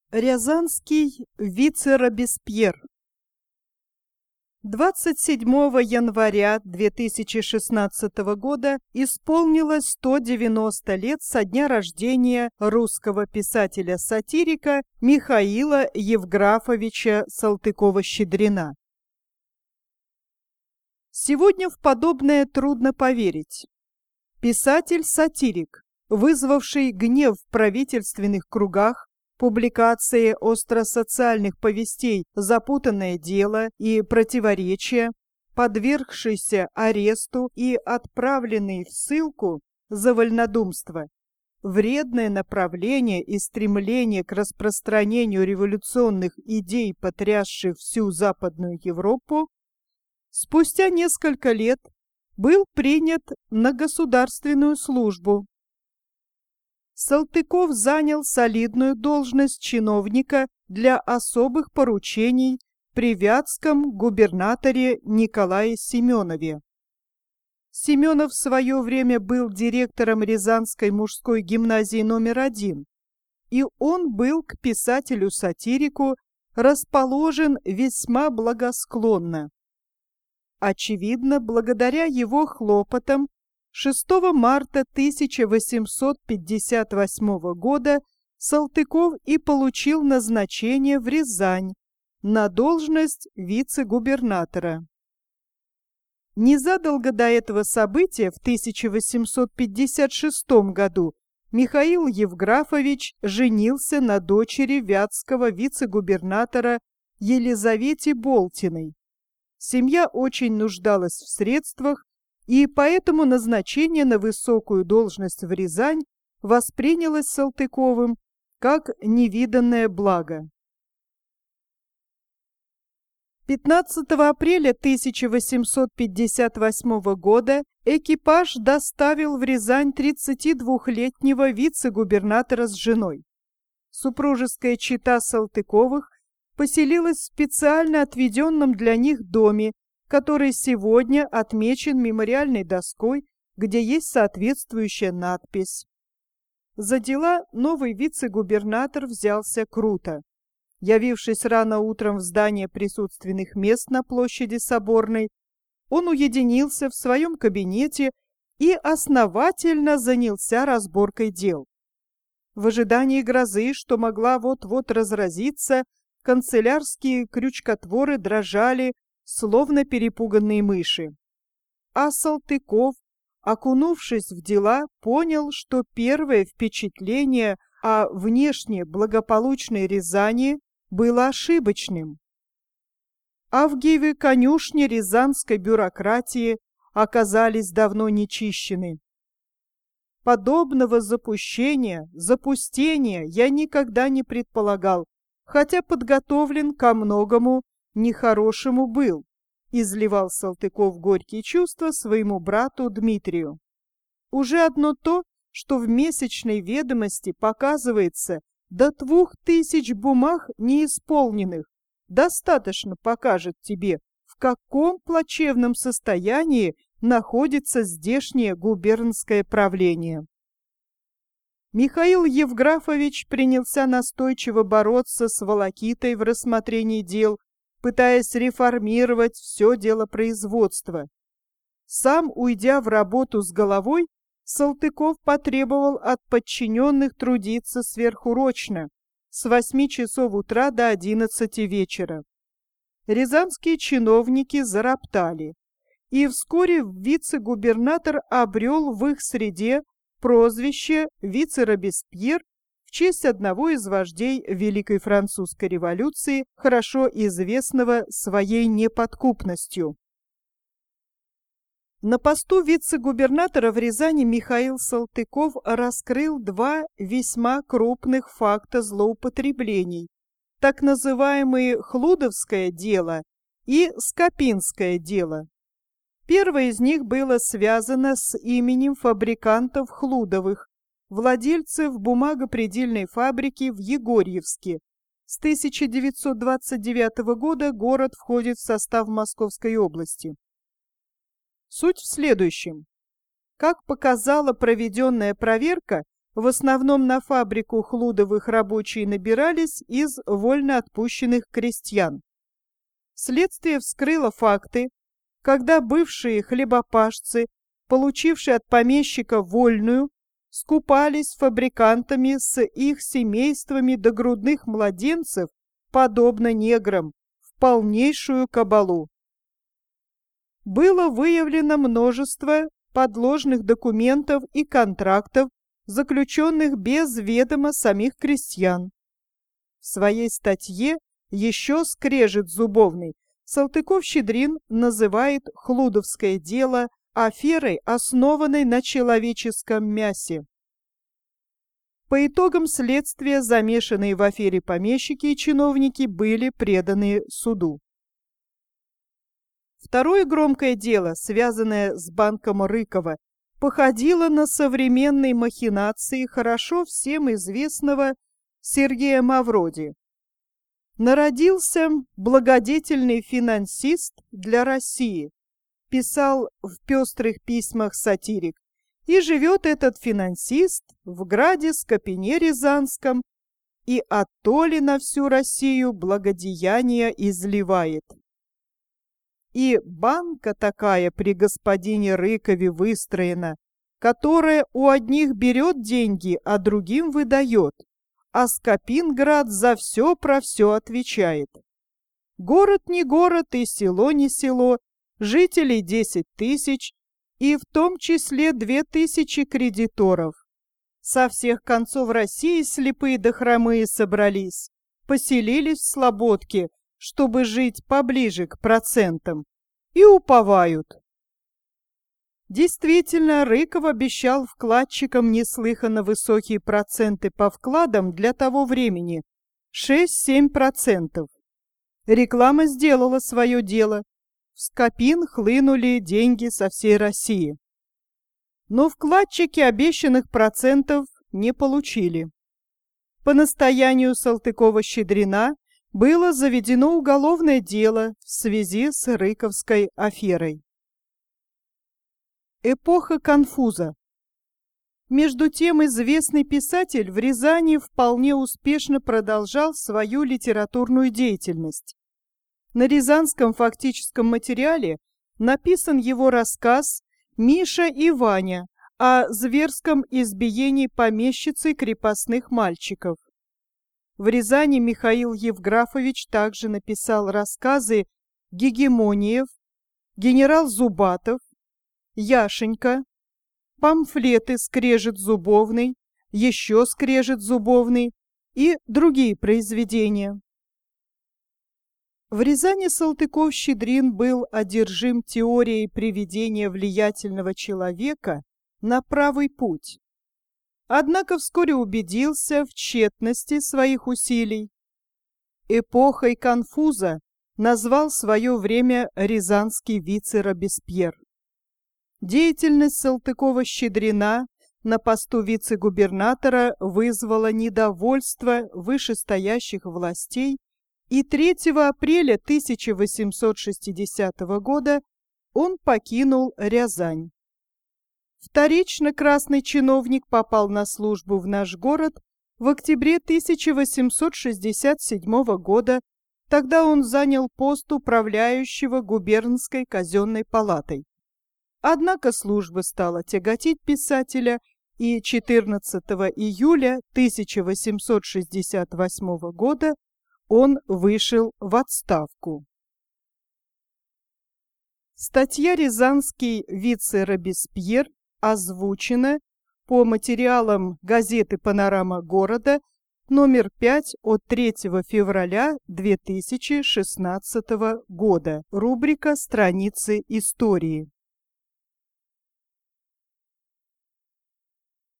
Рязанский вице-Робеспьер. 27 января 2016 года исполнилось 190 лет со дня рождения русского писателя-сатирика Михаила Евграфовича Салтыкова-Щедрина. Сегодня в подобное трудно поверить. Писатель-сатирик, вызвавший гнев в правительственных кругах, публикации остросоциальных повестей «Запутанное дело» и «Противоречия», подвергшийся аресту и отправленный в ссылку за вольнодумство, вредное направление и стремление к распространению революционных идей, потрясших всю Западную Европу, спустя несколько лет был принят на государственную службу. Салтыков занял солидную должность чиновника для особых поручений при вятском губернаторе Николае Семенове. Семенов в свое время был директором Рязанской мужской гимназии номер 1, и он был к писателю-сатирику расположен весьма благосклонно. Очевидно, благодаря его хлопотам 6 марта 1858 года Салтыков и получил назначение в Рязань на должность вице-губернатора. Незадолго до этого события, в 1856 году, Михаил Евграфович женился на дочери вятского вице-губернатора Елизавете Болтиной. Семья очень нуждалась в средствах, и поэтому назначение на высокую должность в Рязань воспринялось Салтыковым как невиданное благо. 15 апреля 1858 года экипаж доставил в Рязань 32-летнего вице-губернатора с женой. Супружеская чета Салтыковых поселилась в специально отведенном для них доме, который сегодня отмечен мемориальной доской, где есть соответствующая надпись. За дела новый вице-губернатор взялся круто. Явившись рано утром в здание присутственных мест на площади Соборной, он уединился в своем кабинете и основательно занялся разборкой дел. В ожидании грозы, что могла вот-вот разразиться, канцелярские крючкотворы дрожали, словно перепуганные мыши. А Салтыков, окунувшись в дела, понял, что первое впечатление о внешне благополучной Рязани было ошибочным. Авгиевы конюшни рязанской бюрократии оказались давно нечищены. Подобного запустения я никогда не предполагал, хотя подготовлен ко многому нехорошему был, изливал Салтыков горькие чувства своему брату Дмитрию. Уже одно то, что в месячной ведомости показывается до 2000 бумаг неисполненных, достаточно покажет тебе, в каком плачевном состоянии находится здешнее губернское правление. Михаил Евграфович принялся настойчиво бороться с волокитой в рассмотрении дел, пытаясь реформировать все делопроизводство. Сам, уйдя в работу с головой, Салтыков потребовал от подчиненных трудиться сверхурочно, с 8 часов утра до 11 вечера. Рязанские чиновники зароптали, и вскоре вице-губернатор обрел в их среде прозвище вице-Робеспьер в честь одного из вождей Великой Французской революции, хорошо известного своей неподкупностью. На посту вице-губернатора в Рязани Михаил Салтыков раскрыл два весьма крупных факта злоупотреблений, так называемые Хлудовское дело и Скопинское дело. Первое из них было связано с именем фабрикантов Хлудовых, владельцев бумагопредельной фабрики в Егорьевске. С 1929 года город входит в состав Московской области. Суть в следующем. Как показала проведенная проверка, В основном на фабрику Хлудовых рабочие набирались из вольноотпущенных крестьян. Следствие вскрыло факты, когда бывшие хлебопашцы, получившие от помещика вольную, скупались фабрикантами с их семействами до грудных младенцев, подобно неграм, в полнейшую кабалу. Было выявлено множество подложных документов и контрактов, заключенных без ведома самих крестьян. В своей статье «Еще скрежет зубовный» Салтыков-Щедрин называет Хлудовское дело аферой, основанной на человеческом мясе. По итогам следствия замешанные в афере помещики и чиновники были преданы суду. Второе громкое дело, связанное с банком Рыкова, походило на современные махинации хорошо всем известного Сергея Мавроди. Народился благодетельный финансист для России, писал в пестрых письмах сатирик, и живет этот финансист в граде Скопине Рязанском и оттоле на всю Россию благодеяния изливает. И банка такая при господине Рыкове выстроена, которая у одних берет деньги, а другим выдает, а Скопинград за все про все отвечает. Город не город и село не село, жителей 10 тысяч, и в том числе 2000 кредиторов. Со всех концов России слепые да хромые собрались, поселились в Слободке, чтобы жить поближе к процентам, и уповают. Действительно, Рыков обещал вкладчикам неслыханно высокие проценты по вкладам для того времени – 6-7%. Реклама сделала свое дело. В Скопин хлынули деньги со всей России. Но вкладчики обещанных процентов не получили. По настоянию Салтыкова-Щедрина было заведено уголовное дело в связи с Рыковской аферой. Эпоха конфуза. Между тем известный писатель в Рязани вполне успешно продолжал свою литературную деятельность. На рязанском фактическом материале написан его рассказ «Миша и Ваня» о зверском избиении помещицы крепостных мальчиков. В Рязани Михаил Евграфович также написал рассказы «Гегемониев», «Генерал Зубатов», «Яшенька», памфлеты «Скрежет зубовный», «Еще скрежет зубовный» и другие произведения. В Рязани Салтыков-Щедрин был одержим теорией приведения влиятельного человека на правый путь. Однако вскоре убедился в тщетности своих усилий. Эпохой конфуза назвал свое время рязанский вице-Робеспьер. Деятельность Салтыкова-Щедрина на посту вице-губернатора вызвала недовольство вышестоящих властей, и 3 апреля 1860 года он покинул Рязань. Вторично красный чиновник попал на службу в наш город в октябре 1867 года, тогда он занял пост управляющего губернской казенной палатой. Однако служба стала тяготить писателя, и 14 июля 1868 года он вышел в отставку. Статья «Рязанский вице-Робеспьер» озвучена по материалам газеты «Панорама города», номер 5 от 3 февраля 2016 года, рубрика «Страницы истории».